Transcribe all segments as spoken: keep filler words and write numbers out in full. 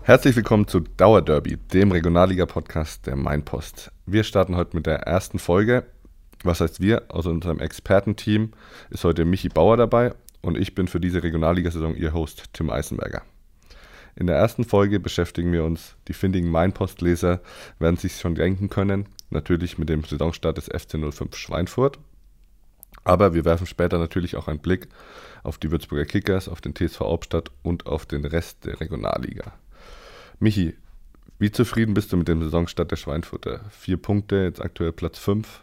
Herzlich willkommen zu Dauerderby, dem Regionalliga-Podcast der Mainpost. Wir starten heute mit der ersten Folge. Was heißt wir? Aus unserem Expertenteam ist heute Michi Bauer dabei und ich bin für diese Regionalliga-Saison Ihr Host Tim Eisenberger. In der ersten Folge beschäftigen wir uns, die findigen Mainpost-Leser werden sich schon denken können, natürlich mit dem Saisonstart des F C null fünf Schweinfurt. Aber wir werfen später natürlich auch einen Blick auf die Würzburger Kickers, auf den T S V Hauptstadt und auf den Rest der Regionalliga. Michi, wie zufrieden bist du mit dem Saisonstart der Schweinfurter? Vier Punkte, jetzt aktuell Platz fünf.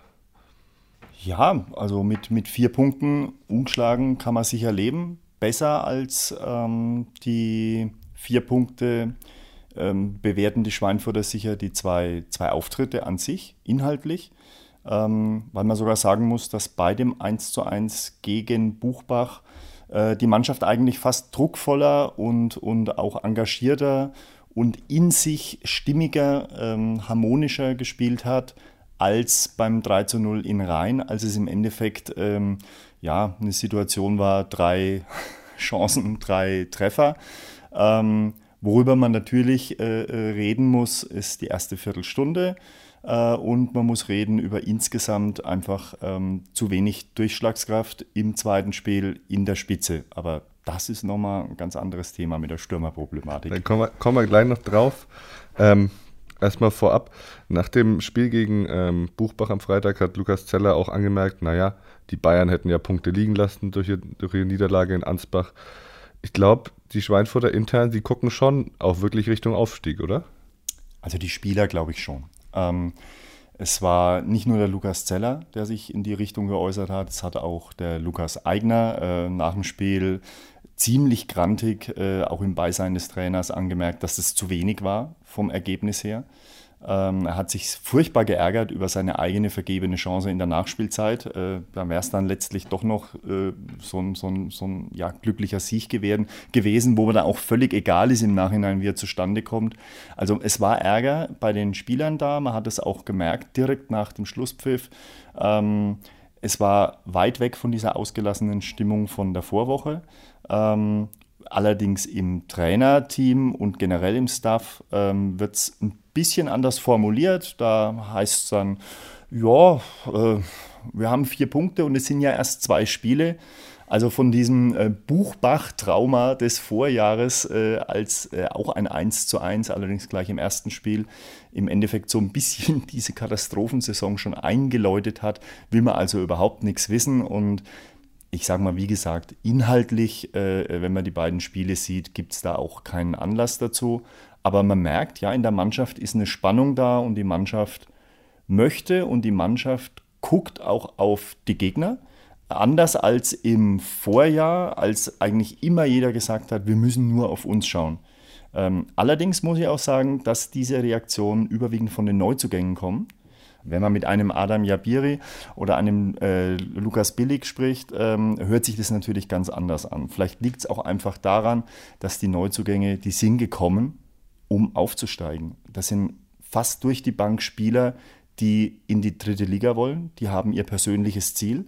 Ja, also mit, mit vier Punkten ungeschlagen kann man sicher leben. Besser als ähm, die vier Punkte ähm, bewerten die Schweinfurter sicher die zwei, zwei Auftritte an sich, inhaltlich. Ähm, weil man sogar sagen muss, dass bei dem eins zu eins gegen Buchbach äh, die Mannschaft eigentlich fast druckvoller und, und auch engagierter und in sich stimmiger, ähm, harmonischer gespielt hat, als beim drei zu null in Rhein, als es im Endeffekt ähm, ja, eine Situation war, drei Chancen, drei Treffer. Ähm, worüber man natürlich äh, reden muss, ist die erste Viertelstunde äh, und man muss reden über insgesamt einfach ähm, zu wenig Durchschlagskraft im zweiten Spiel in der Spitze. Aber das ist nochmal ein ganz anderes Thema mit der Stürmerproblematik. Dann kommen wir, kommen wir gleich noch drauf. Ähm, erstmal vorab, nach dem Spiel gegen ähm, Buchbach am Freitag hat Lukas Zeller auch angemerkt, naja, die Bayern hätten ja Punkte liegen lassen durch, durch ihre Niederlage in Ansbach. Ich glaube, die Schweinfurter intern, die gucken schon auch wirklich Richtung Aufstieg, oder? Also die Spieler glaube ich schon. Ähm, es war nicht nur der Lukas Zeller, der sich in die Richtung geäußert hat, es hat auch der Lukas Eigner äh, nach dem Spiel ziemlich grantig, äh, auch im Beisein des Trainers, angemerkt, dass es zu wenig war vom Ergebnis her. Ähm, er hat sich furchtbar geärgert über seine eigene vergebene Chance in der Nachspielzeit. Äh, da wäre es dann letztlich doch noch äh, so ein, so ein, so ein ja, glücklicher Sieg gewesen, gewesen, wo mir dann auch völlig egal ist im Nachhinein, wie er zustande kommt. Also es war Ärger bei den Spielern da, man hat es auch gemerkt, direkt nach dem Schlusspfiff. Ähm, es war weit weg von dieser ausgelassenen Stimmung von der Vorwoche. Ähm, allerdings im Trainerteam und generell im Staff ähm, wird es ein bisschen anders formuliert. Da heißt es dann, ja, äh, wir haben vier Punkte und es sind ja erst zwei Spiele. Also von diesem äh, Buchbach-Trauma des Vorjahres äh, als äh, auch ein eins zu eins, allerdings gleich im ersten Spiel, im Endeffekt so ein bisschen diese Katastrophensaison schon eingeläutet hat, will man also überhaupt nichts wissen. Und ich sage mal, wie gesagt, inhaltlich, äh, wenn man die beiden Spiele sieht, gibt es da auch keinen Anlass dazu. Aber man merkt, ja, in der Mannschaft ist eine Spannung da und die Mannschaft möchte und die Mannschaft guckt auch auf die Gegner. Anders als im Vorjahr, als eigentlich immer jeder gesagt hat, wir müssen nur auf uns schauen. Ähm, allerdings muss ich auch sagen, dass diese Reaktionen überwiegend von den Neuzugängen kommen. Wenn man mit einem Adam Jabiri oder einem äh, Lukas Billig spricht, ähm, hört sich das natürlich ganz anders an. Vielleicht liegt es auch einfach daran, dass die Neuzugänge, die sind gekommen, um aufzusteigen. Das sind fast durch die Bank Spieler, die in die dritte Liga wollen. Die haben ihr persönliches Ziel.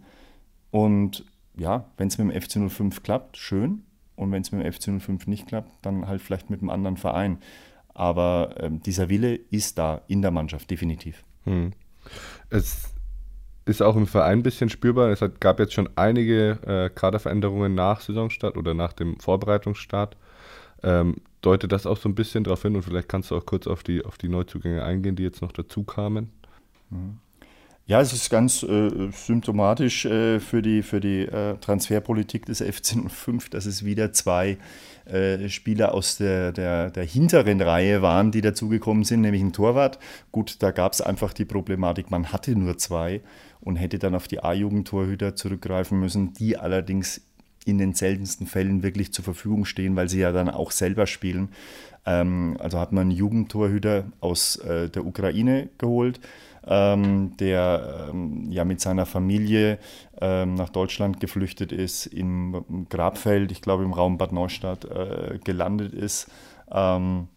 Und ja, wenn es mit dem F C null fünf klappt, schön. Und wenn es mit dem F C null fünf nicht klappt, dann halt vielleicht mit einem anderen Verein. Aber ähm, dieser Wille ist da in der Mannschaft, definitiv. Hm. Es ist auch im Verein ein bisschen spürbar. Es hat, gab jetzt schon einige äh, Kaderveränderungen nach Saisonstart oder nach dem Vorbereitungsstart. Ähm, deutet das auch so ein bisschen darauf hin und vielleicht kannst du auch kurz auf die, auf die Neuzugänge eingehen, die jetzt noch dazu kamen. Mhm. Ja, es ist ganz äh, symptomatisch äh, für die, für die äh, Transferpolitik des F C null fünf, dass es wieder zwei äh, Spieler aus der, der, der hinteren Reihe waren, die dazugekommen sind, nämlich ein Torwart. Gut, da gab es einfach die Problematik, man hatte nur zwei und hätte dann auf die A-Jugend-Torhüter zurückgreifen müssen, die allerdings in den seltensten Fällen wirklich zur Verfügung stehen, weil sie ja dann auch selber spielen. Ähm, also hat man einen Jugendtorhüter aus äh, der Ukraine geholt, Ähm, der ähm, ja mit seiner Familie ähm, nach Deutschland geflüchtet ist, im, im Grabfeld, ich glaube im Raum Bad Neustadt, äh, gelandet ist ähm,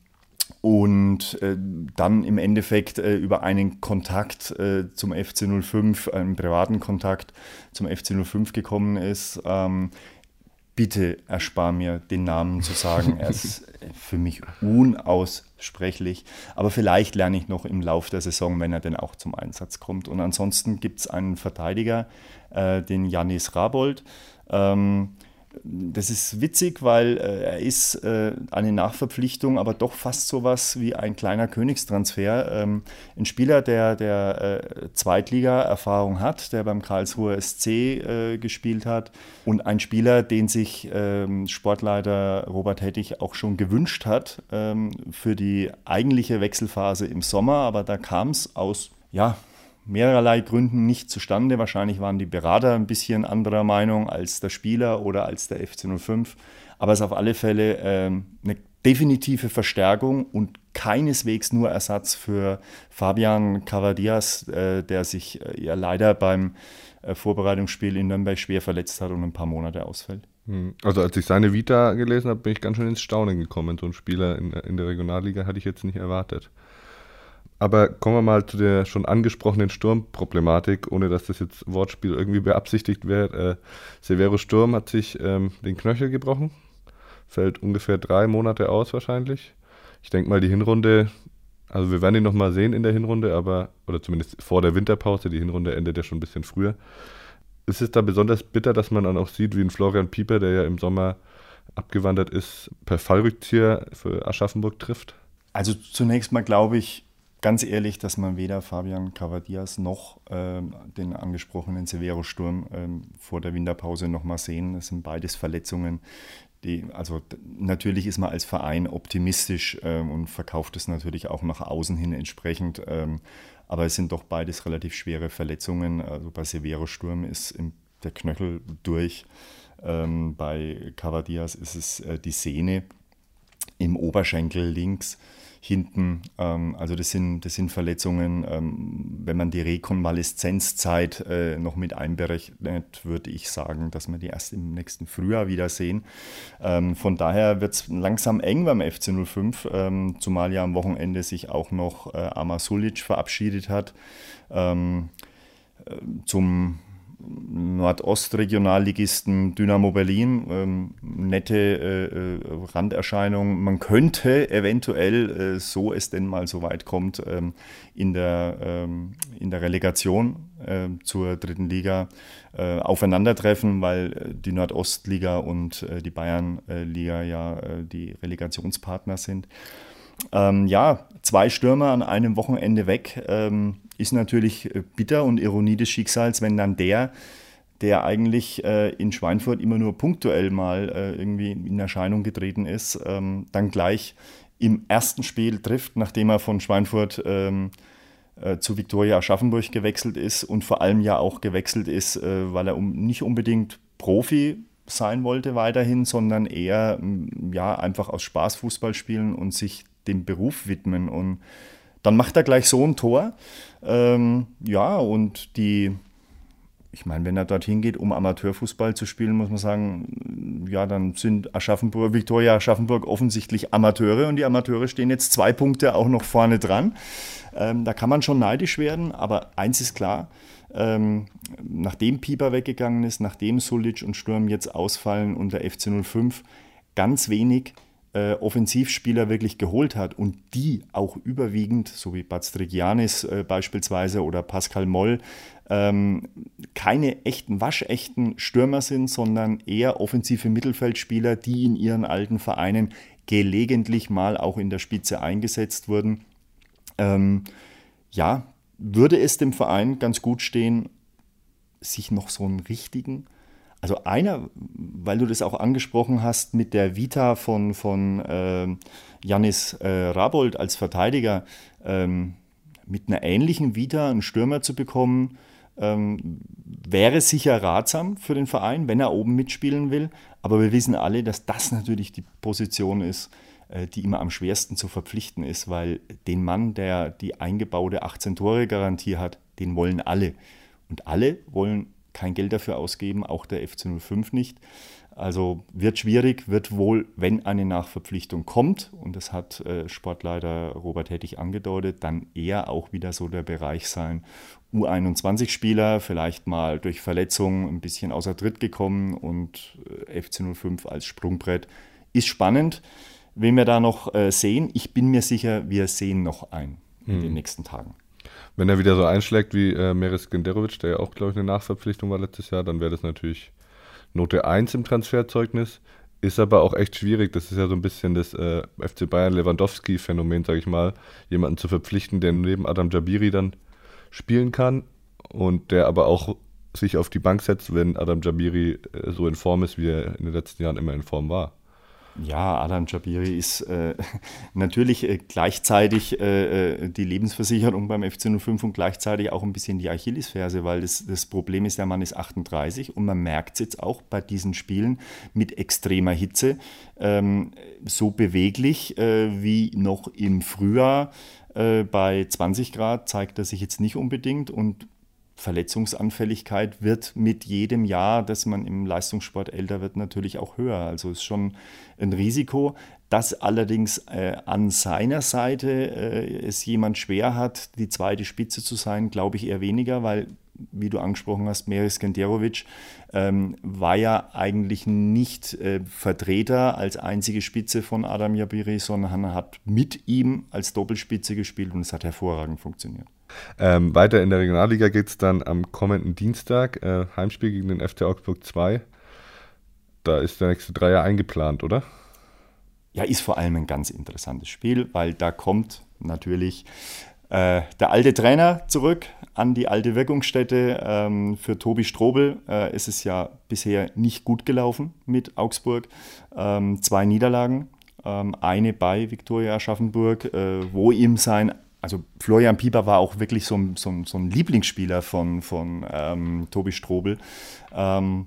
und äh, dann im Endeffekt äh, über einen Kontakt äh, zum F C null fünf, einen privaten Kontakt zum F C null fünf gekommen ist. Ähm, bitte erspar mir, den Namen zu sagen. Er ist für mich unaussprechlich. Aber vielleicht lerne ich noch im Laufe der Saison, wenn er denn auch zum Einsatz kommt. Und ansonsten gibt es einen Verteidiger, äh, den Yannis Rabold. Ähm, Das ist witzig, weil äh, er ist äh, eine Nachverpflichtung, aber doch fast sowas wie ein kleiner Königstransfer. Ähm, ein Spieler, der, der äh, Zweitliga-Erfahrung hat, der beim Karlsruher S C äh, gespielt hat und ein Spieler, den sich ähm, Sportleiter Robert Hettich auch schon gewünscht hat ähm, für die eigentliche Wechselphase im Sommer, aber da kam es aus, ja, mehrerlei Gründen nicht zustande. Wahrscheinlich waren die Berater ein bisschen anderer Meinung als der Spieler oder als der F C null fünf. Aber es ist auf alle Fälle ähm, eine definitive Verstärkung und keineswegs nur Ersatz für Fabian Cavadias, äh, der sich äh, ja leider beim äh, Vorbereitungsspiel in Nürnberg schwer verletzt hat und ein paar Monate ausfällt. Also als ich seine Vita gelesen habe, bin ich ganz schön ins Staunen gekommen. So ein Spieler in, in der Regionalliga hatte ich jetzt nicht erwartet. Aber kommen wir mal zu der schon angesprochenen Sturmproblematik, ohne dass das jetzt Wortspiel irgendwie beabsichtigt wird. Äh, Severo Sturm hat sich ähm, den Knöchel gebrochen, fällt ungefähr drei Monate aus wahrscheinlich. Ich denke mal, die Hinrunde, also wir werden ihn nochmal sehen in der Hinrunde, aber, oder zumindest vor der Winterpause, die Hinrunde endet ja schon ein bisschen früher. Ist es da besonders bitter, dass man dann auch sieht, wie ein Florian Pieper, der ja im Sommer abgewandert ist, per Fallrückzieher für Aschaffenburg trifft? Also zunächst mal glaube ich, ganz ehrlich, dass man weder Fabian Cavadias noch ähm, den angesprochenen Severo Sturm ähm, vor der Winterpause noch mal sehen. Das sind beides Verletzungen. Die, also natürlich ist man als Verein optimistisch ähm, und verkauft es natürlich auch nach außen hin entsprechend. Ähm, aber es sind doch beides relativ schwere Verletzungen. Also bei Severo Sturm ist im, der Knöchel durch. Ähm, bei Cavadias ist es äh, die Sehne im Oberschenkel links. Hinten, ähm, also das sind, das sind Verletzungen, ähm, wenn man die Rekonvaleszenzzeit äh, noch mit einberechnet, würde ich sagen, dass wir die erst im nächsten Frühjahr wiedersehen. Ähm, von daher wird es langsam eng beim F C null fünf, ähm, zumal ja am Wochenende sich auch noch äh, Amar Sulic verabschiedet hat. Ähm, äh, zum Nordostregionalligisten Dynamo Berlin, ähm, nette äh, Randerscheinung. Man könnte eventuell, äh, so es denn mal so weit kommt, ähm, in, der, ähm, in der Relegation äh, zur dritten Liga äh, aufeinandertreffen, weil die Nordostliga und äh, die Bayernliga ja äh, die Relegationspartner sind. Ähm, ja, zwei Stürmer an einem Wochenende weg, ähm, ist natürlich bitter und Ironie des Schicksals, wenn dann der, der eigentlich äh, in Schweinfurt immer nur punktuell mal äh, irgendwie in Erscheinung getreten ist, ähm, dann gleich im ersten Spiel trifft, nachdem er von Schweinfurt ähm, äh, zu Viktoria Aschaffenburg gewechselt ist und vor allem ja auch gewechselt ist, äh, weil er um, nicht unbedingt Profi sein wollte weiterhin, sondern eher ja, einfach aus Spaß Fußball spielen und sich dem Beruf widmen. Und dann macht er gleich so ein Tor. Ähm, ja, und die, ich meine, wenn er dorthin geht, um Amateurfußball zu spielen, muss man sagen, ja, dann sind Aschaffenburg, Viktoria Aschaffenburg offensichtlich Amateure und die Amateure stehen jetzt zwei Punkte auch noch vorne dran. Ähm, da kann man schon neidisch werden, aber eins ist klar, ähm, nachdem Pieper weggegangen ist, nachdem Sulic und Sturm jetzt ausfallen und der F C null fünf ganz wenig Äh, Offensivspieler wirklich geholt hat und die auch überwiegend, so wie Bazdrigianis äh, beispielsweise oder Pascal Moll, ähm, keine echten, waschechten Stürmer sind, sondern eher offensive Mittelfeldspieler, die in ihren alten Vereinen gelegentlich mal auch in der Spitze eingesetzt wurden. Ähm, ja, würde es dem Verein ganz gut stehen, sich noch so einen richtigen, also einer, weil du das auch angesprochen hast mit der Vita von, von äh, Yannis äh, Rabold als Verteidiger, ähm, mit einer ähnlichen Vita einen Stürmer zu bekommen, ähm, wäre sicher ratsam für den Verein, wenn er oben mitspielen will. Aber wir wissen alle, dass das natürlich die Position ist, äh, die immer am schwersten zu verpflichten ist, weil den Mann, der die eingebaute achtzehn-Tore-Garantie hat, den wollen alle. Und alle wollen kein Geld dafür ausgeben, auch der F C null fünf nicht. Also wird schwierig, wird wohl, wenn eine Nachverpflichtung kommt, und das hat äh, Sportleiter Robert Hettich angedeutet, dann eher auch wieder so der Bereich sein, U einundzwanzig-Spieler, vielleicht mal durch Verletzungen ein bisschen außer Tritt gekommen und F C null fünf als Sprungbrett. Ist spannend, wen wir da noch äh, sehen. Ich bin mir sicher, wir sehen noch einen in hm. den nächsten Tagen. Wenn er wieder so einschlägt wie äh, Meris Genderovic, der ja auch, glaube ich, eine Nachverpflichtung war letztes Jahr, dann wäre das natürlich Note eins im Transferzeugnis. Ist aber auch echt schwierig. Das ist ja so ein bisschen das äh, F C Bayern Lewandowski-Phänomen, sage ich mal, jemanden zu verpflichten, der neben Adam Jabiri dann spielen kann und der aber auch sich auf die Bank setzt, wenn Adam Jabiri äh, so in Form ist, wie er in den letzten Jahren immer in Form war. Ja, Adam Jabiri ist äh, natürlich äh, gleichzeitig äh, die Lebensversicherung beim F C null fünf und gleichzeitig auch ein bisschen die Achillesferse, weil das, das Problem ist, der Mann ist achtunddreißig und man merkt es jetzt auch bei diesen Spielen mit extremer Hitze, ähm, so beweglich äh, wie noch im Frühjahr äh, bei zwanzig Grad zeigt er sich jetzt nicht unbedingt und Verletzungsanfälligkeit wird mit jedem Jahr, dass man im Leistungssport älter wird, natürlich auch höher. Also ist schon ein Risiko. Dass allerdings äh, an seiner Seite äh, es jemand schwer hat, die zweite Spitze zu sein, glaube ich eher weniger, weil, wie du angesprochen hast, Meris Genderovic ähm, war ja eigentlich nicht äh, Vertreter als einzige Spitze von Adam Jabiri, sondern hat mit ihm als Doppelspitze gespielt und es hat hervorragend funktioniert. Ähm, weiter in der Regionalliga geht es dann am kommenden Dienstag, äh, Heimspiel gegen den F C Augsburg zwei. Da ist der nächste Dreier eingeplant, oder? Ja, ist vor allem ein ganz interessantes Spiel, weil da kommt natürlich äh, der alte Trainer zurück an die alte Wirkungsstätte. Ähm, für Tobi Strobel äh, ist es ja bisher nicht gut gelaufen mit Augsburg. Ähm, zwei Niederlagen, ähm, eine bei Viktoria Aschaffenburg, äh, wo ihm sein Also Florian Pieper war auch wirklich so ein, so ein, so ein Lieblingsspieler von, von ähm, Tobi Strobel. Ähm,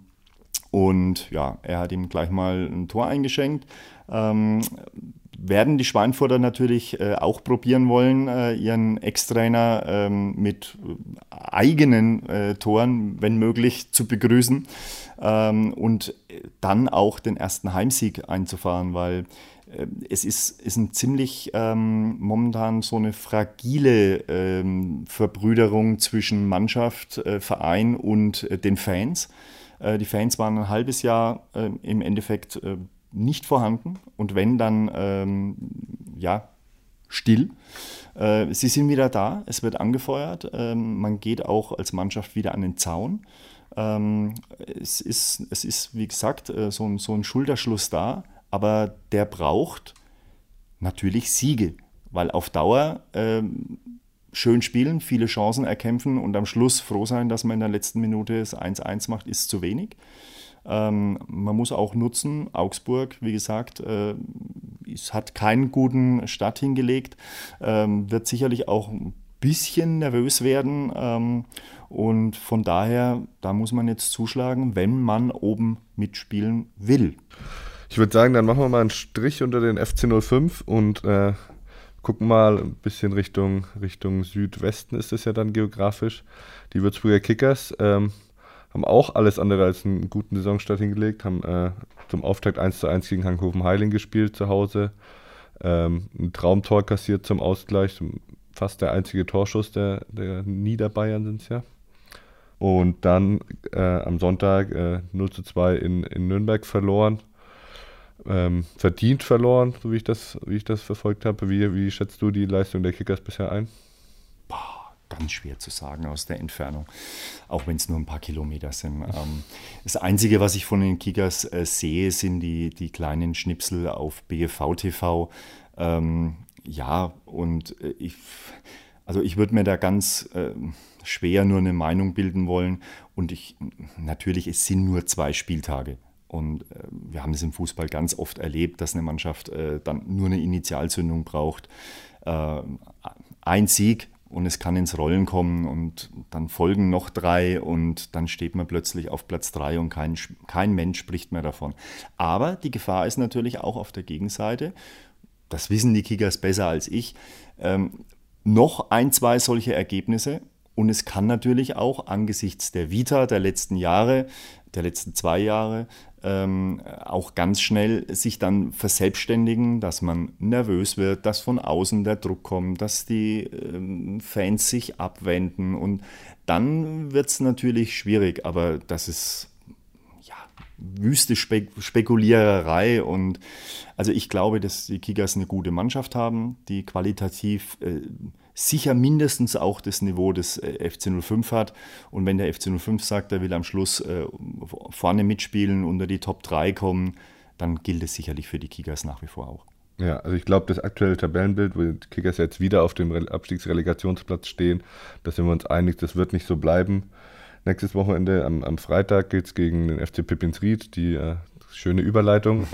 und ja, er hat ihm gleich mal ein Tor eingeschenkt. Ähm, werden die Schweinfurter natürlich äh, auch probieren wollen, äh, ihren Ex-Trainer ähm, mit eigenen äh, Toren, wenn möglich, zu begrüßen. Ähm, und dann auch den ersten Heimsieg einzufahren, weil es ist, ist ein ziemlich ähm, momentan so eine fragile ähm, Verbrüderung zwischen Mannschaft, äh, Verein und äh, den Fans. Äh, die Fans waren ein halbes Jahr äh, im Endeffekt äh, nicht vorhanden und wenn, dann ähm, ja, still. Äh, sie sind wieder da, es wird angefeuert, ähm, man geht auch als Mannschaft wieder an den Zaun. Ähm, es ist, es ist, wie gesagt, äh, so ein, so ein Schulterschluss da. Aber der braucht natürlich Siege, weil auf Dauer ähm, schön spielen, viele Chancen erkämpfen und am Schluss froh sein, dass man in der letzten Minute das eins eins macht, ist zu wenig. Ähm, man muss auch nutzen, Augsburg, wie gesagt, äh, es hat keinen guten Start hingelegt, ähm, wird sicherlich auch ein bisschen nervös werden ähm, und von daher, da muss man jetzt zuschlagen, wenn man oben mitspielen will. Ich würde sagen, dann machen wir mal einen Strich unter den F C null fünf und äh, gucken mal ein bisschen Richtung, Richtung Südwesten ist es ja dann geografisch. Die Würzburger Kickers ähm, haben auch alles andere als einen guten Saisonstart hingelegt, haben äh, zum Auftakt eins zu eins gegen Hankhofen-Heiling gespielt zu Hause, ähm, ein Traumtor kassiert zum Ausgleich, fast der einzige Torschuss der, der Niederbayern sind es ja. Und dann äh, am Sonntag äh, null zu zwei in, in Nürnberg verloren. Ähm, verdient verloren, so wie ich das, wie ich das verfolgt habe. Wie, wie schätzt du die Leistung der Kickers bisher ein? Boah, ganz schwer zu sagen aus der Entfernung, auch wenn es nur ein paar Kilometer sind. Ähm, das Einzige, was ich von den Kickers äh, sehe, sind die, die kleinen Schnipsel auf B F V T V. Ähm, ja, und äh, ich, also ich würde mir da ganz äh, schwer nur eine Meinung bilden wollen. Und ich, natürlich, es sind nur zwei Spieltage. Und äh, wir haben es im Fußball ganz oft erlebt, dass eine Mannschaft äh, dann nur eine Initialzündung braucht. Äh, ein Sieg und es kann ins Rollen kommen und dann folgen noch drei und dann steht man plötzlich auf Platz drei und kein, kein Mensch spricht mehr davon. Aber die Gefahr ist natürlich auch auf der Gegenseite, das wissen die Kickers besser als ich, ähm, noch ein, zwei solche Ergebnisse. Und es kann natürlich auch angesichts der Vita der letzten Jahre, der letzten zwei Jahre, ähm, auch ganz schnell sich dann verselbstständigen, dass man nervös wird, dass von außen der Druck kommt, dass die ähm, Fans sich abwenden. Und dann wird es natürlich schwierig, aber das ist, ja, wüste Spe- Spekuliererei. Und also ich glaube, dass die Kickers eine gute Mannschaft haben, die qualitativ äh, sicher mindestens auch das Niveau des äh, F C null fünf hat. Und wenn der F C null fünf sagt, er will am Schluss äh, vorne mitspielen, unter die Top drei kommen, dann gilt es sicherlich für die Kickers nach wie vor auch. Ja, also ich glaube, das aktuelle Tabellenbild, wo die Kickers jetzt wieder auf dem Re- Abstiegsrelegationsplatz stehen, da sind wir uns einig, das wird nicht so bleiben. Nächstes Wochenende am, am Freitag geht es gegen den F C Pippins-Ried, die äh, schöne Überleitung.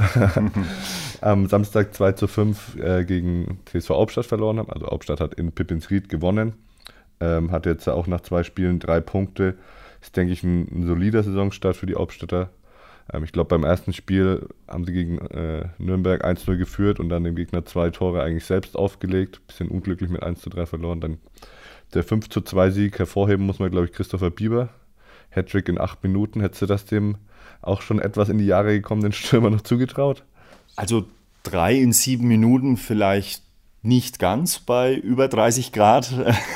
Am Samstag zwei zu fünf äh, gegen T S V Hauptstadt verloren haben. Also Hauptstadt hat in Pippins-Ried gewonnen. Ähm, hat jetzt auch nach zwei Spielen drei Punkte. Ist, denke ich, ein, ein solider Saisonstart für die Hauptstädter. Ähm, ich glaube, beim ersten Spiel haben sie gegen äh, Nürnberg eins null geführt und dann dem Gegner zwei Tore eigentlich selbst aufgelegt. Bisschen unglücklich mit eins zu drei verloren. Dann der fünf zu zwei Sieg hervorheben muss man, glaube ich, Christopher Bieber. Hattrick in acht Minuten. Hättest du das dem auch schon etwas in die Jahre gekommenen Stürmer noch zugetraut? Also drei in sieben Minuten vielleicht nicht ganz bei über dreißig Grad.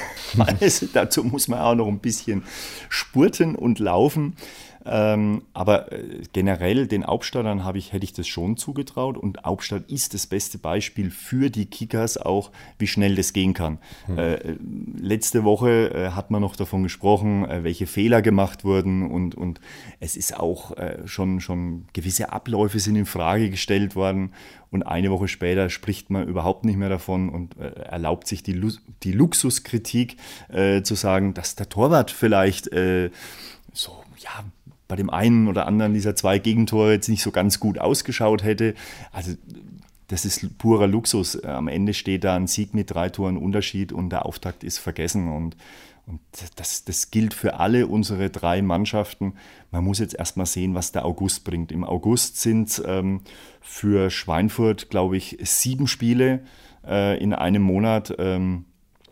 Also, dazu muss man auch noch ein bisschen spurten und laufen. Ähm, aber äh, generell den Hauptstadtern habe ich, hätte ich das schon zugetraut. Und Hauptstadt ist das beste Beispiel für die Kickers auch, wie schnell das gehen kann. Mhm. Äh, letzte Woche äh, hat man noch davon gesprochen, äh, welche Fehler gemacht wurden. Und, und es ist auch äh, schon, schon gewisse Abläufe sind in Frage gestellt worden. Und eine Woche später spricht man überhaupt nicht mehr davon und äh, erlaubt sich die, Lu- die Luxuskritik äh, zu sagen, dass der Torwart vielleicht äh, so, ja, bei dem einen oder anderen dieser zwei Gegentore jetzt nicht so ganz gut ausgeschaut hätte. Also das ist purer Luxus. Am Ende steht da ein Sieg mit drei Toren Unterschied und der Auftakt ist vergessen. Und, und das, das gilt für alle unsere drei Mannschaften. Man muss jetzt erstmal sehen, was der August bringt. Im August sind ähm, für Schweinfurt, glaube ich, sieben Spiele äh, in einem Monat. Ähm,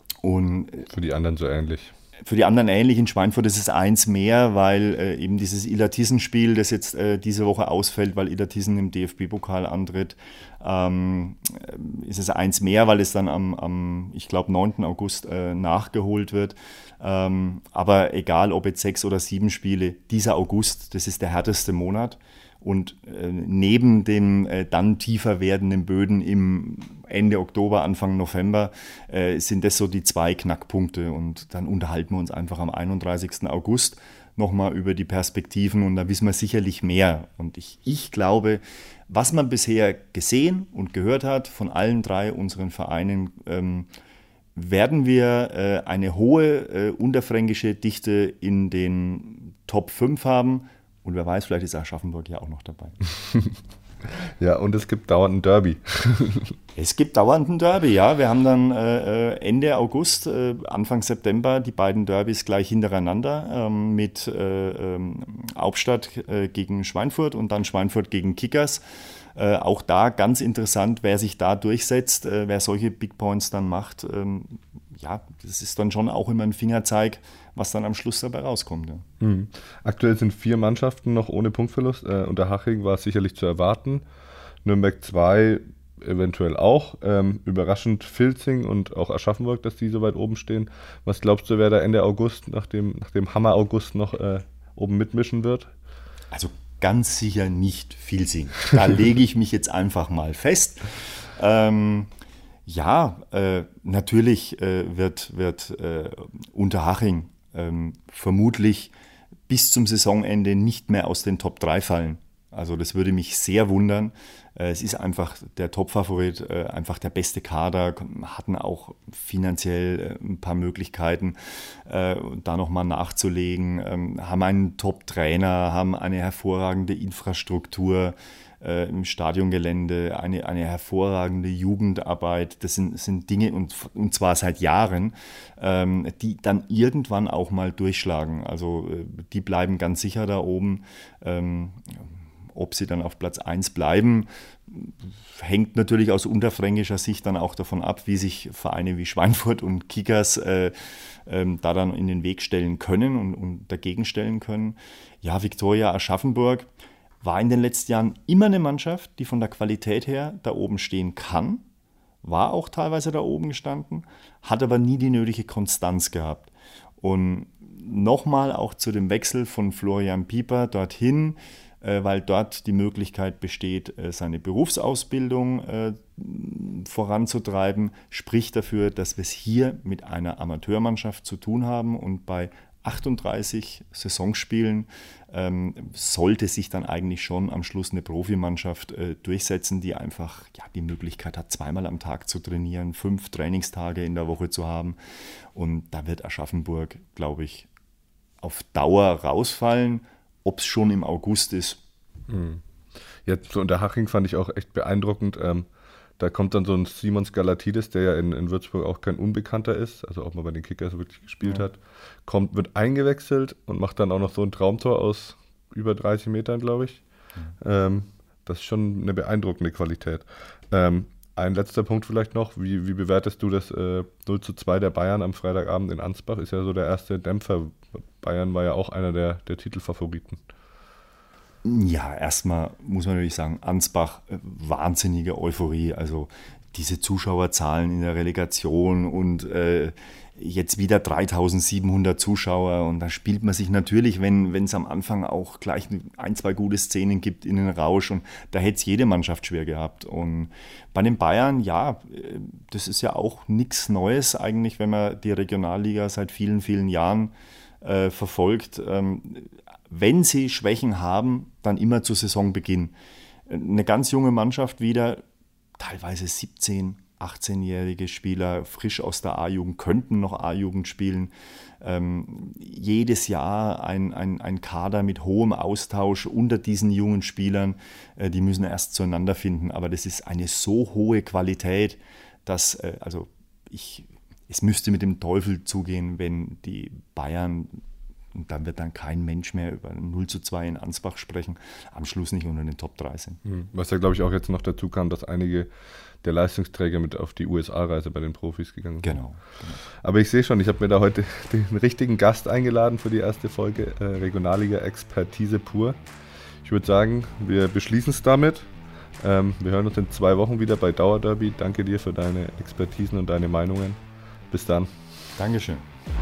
und für die anderen so ähnlich. Für die anderen ähnlich. In Schweinfurt ist es eins mehr, weil äh, eben dieses Illertissen-Spiel, das jetzt äh, diese Woche ausfällt, weil Illertissen im D F B-Pokal antritt, ähm, ist es eins mehr, weil es dann am, am ich glaube, neunten August äh, nachgeholt wird. Ähm, aber egal, ob jetzt sechs oder sieben Spiele, dieser August, das ist der härteste Monat. Und äh, neben den äh, dann tiefer werdenden Böden im Ende Oktober, Anfang November äh, sind das so die zwei Knackpunkte. Und dann unterhalten wir uns einfach am einunddreißigsten August nochmal über die Perspektiven und da wissen wir sicherlich mehr. Und ich, ich glaube, was man bisher gesehen und gehört hat von allen drei unseren Vereinen, ähm, werden wir äh, eine hohe äh, unterfränkische Dichte in den Top fünf haben. Und wer weiß, vielleicht ist Aschaffenburg ja auch noch dabei. Ja, und es gibt dauernd ein Derby. Es gibt dauernd ein Derby, ja. Wir haben dann äh, Ende August, äh, Anfang September die beiden Derbys gleich hintereinander ähm, mit äh, ähm, Hauptstadt äh, gegen Schweinfurt und dann Schweinfurt gegen Kickers. Äh, auch da ganz interessant, wer sich da durchsetzt, äh, wer solche Big Points dann macht. Ähm, ja, das ist dann schon auch immer ein Fingerzeig, was dann am Schluss dabei rauskommt. Ja. Mhm. Aktuell sind vier Mannschaften noch ohne Punktverlust. Äh, unter Haching war es sicherlich zu erwarten. Nürnberg zwei eventuell auch. Ähm, überraschend Filzing und auch Aschaffenburg, dass die so weit oben stehen. Was glaubst du, wer da Ende August, nach dem, nach dem Hammer-August noch äh, oben mitmischen wird? Also ganz sicher nicht Filzing. Da lege ich mich jetzt einfach mal fest. Ähm, ja, äh, natürlich äh, wird, wird äh, Unterhaching ähm, vermutlich bis zum Saisonende nicht mehr aus den Top drei fallen. Also das würde mich sehr wundern. Äh, es ist einfach der Top-Favorit, äh, einfach der beste Kader, hatten auch finanziell äh, ein paar Möglichkeiten, äh, da nochmal nachzulegen, ähm, haben einen Top-Trainer, haben eine hervorragende Infrastruktur, Äh, im Stadiongelände, eine, eine hervorragende Jugendarbeit. Das sind, sind Dinge, und, und zwar seit Jahren, ähm, die dann irgendwann auch mal durchschlagen. Also äh, die bleiben ganz sicher da oben. Ähm, ob sie dann auf Platz eins bleiben, hängt natürlich aus unterfränkischer Sicht dann auch davon ab, wie sich Vereine wie Schweinfurt und Kickers äh, äh, da dann in den Weg stellen können und, und dagegen stellen können. Ja, Viktoria Aschaffenburg war in den letzten Jahren immer eine Mannschaft, die von der Qualität her da oben stehen kann, war auch teilweise da oben gestanden, hat aber nie die nötige Konstanz gehabt. Und nochmal auch zu dem Wechsel von Florian Pieper dorthin, äh, weil dort die Möglichkeit besteht, äh, seine Berufsausbildung äh, voranzutreiben, spricht dafür, dass wir es hier mit einer Amateurmannschaft zu tun haben und bei achtunddreißig Saisonspielen ähm, sollte sich dann eigentlich schon am Schluss eine Profimannschaft äh, durchsetzen, die einfach ja, die Möglichkeit hat, zweimal am Tag zu trainieren, fünf Trainingstage in der Woche zu haben. Und da wird Aschaffenburg, glaube ich, auf Dauer rausfallen. Ob es schon im August ist. Mhm. Jetzt so unter Haching fand ich auch echt beeindruckend. Ähm, da kommt dann so ein Simon Skalatidis, der ja in, in Würzburg auch kein Unbekannter ist, also auch mal bei den Kickers wirklich gespielt ja. hat, kommt, wird eingewechselt und macht dann auch noch so ein Traumtor aus über dreißig Metern, glaube ich. Mhm. Ähm, das ist schon eine beeindruckende Qualität. Ähm, ein letzter Punkt vielleicht noch, wie, wie bewertest du das äh, null zu zwei der Bayern am Freitagabend in Ansbach? Ist ja so der erste Dämpfer. Bayern war ja auch einer der, der Titelfavoriten. Ja, erstmal muss man natürlich sagen, Ansbach, wahnsinnige Euphorie. Also diese Zuschauerzahlen in der Relegation und äh, jetzt wieder dreitausendsiebenhundert Zuschauer. Und da spielt man sich natürlich, wenn es am Anfang auch gleich ein, zwei gute Szenen gibt, in den Rausch. Und da hätte es jede Mannschaft schwer gehabt. Und bei den Bayern, ja, das ist ja auch nichts Neues eigentlich, wenn man die Regionalliga seit vielen, vielen Jahren äh, verfolgt. Ähm, wenn sie Schwächen haben, dann immer zu Saisonbeginn. Eine ganz junge Mannschaft wieder, teilweise siebzehn-, achtzehnjährige Spieler, frisch aus der A-Jugend, könnten noch A-Jugend spielen. Ähm, jedes Jahr ein, ein, ein Kader mit hohem Austausch unter diesen jungen Spielern. Äh, die müssen erst zueinander finden, aber das ist eine so hohe Qualität, dass, äh, also ich, es müsste mit dem Teufel zugehen, wenn die Bayern, und dann wird dann kein Mensch mehr über null zu zwei in Ansbach sprechen, am Schluss nicht unter den Top drei sind. Was ja, glaube ich, auch jetzt noch dazu kam, dass einige der Leistungsträger mit auf die U S A-Reise bei den Profis gegangen sind. Genau. genau. Aber ich sehe schon, ich habe mir da heute den richtigen Gast eingeladen für die erste Folge, äh, Regionalliga-Expertise pur. Ich würde sagen, wir beschließen es damit. Ähm, wir hören uns in zwei Wochen wieder bei Dauerderby. Danke dir für deine Expertisen und deine Meinungen. Bis dann. Dankeschön.